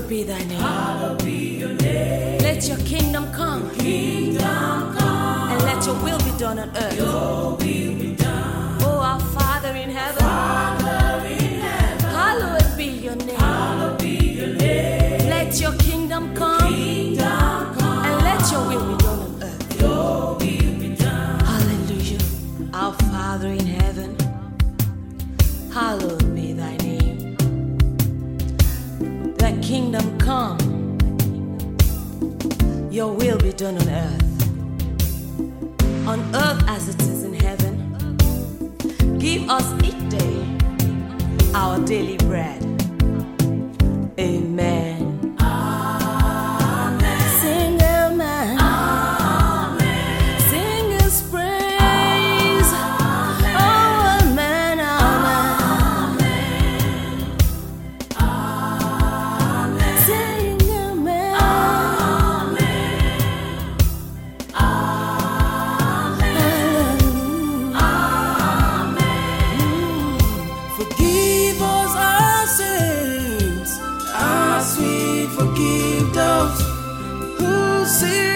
be thy name. Hallowed be your name. Let your kingdom come. And let your will be done on earth. Your will be done. Oh, our Father in heaven. Hallowed be your name. Hallowed be your name. Let your kingdom come. And let your will be done on earth. Your will be done. Hallelujah. Our Father in heaven. Hallowed be thy name. Thy kingdom come. Your will be done on earth as it is in heaven. Give us each day our daily bread. Amen. Amen. Sing amen. Amen. Sing his praise. Amen. Oh, amen. Amen. Amen. Sing amen. Forgive us our sins, as we forgive those who sin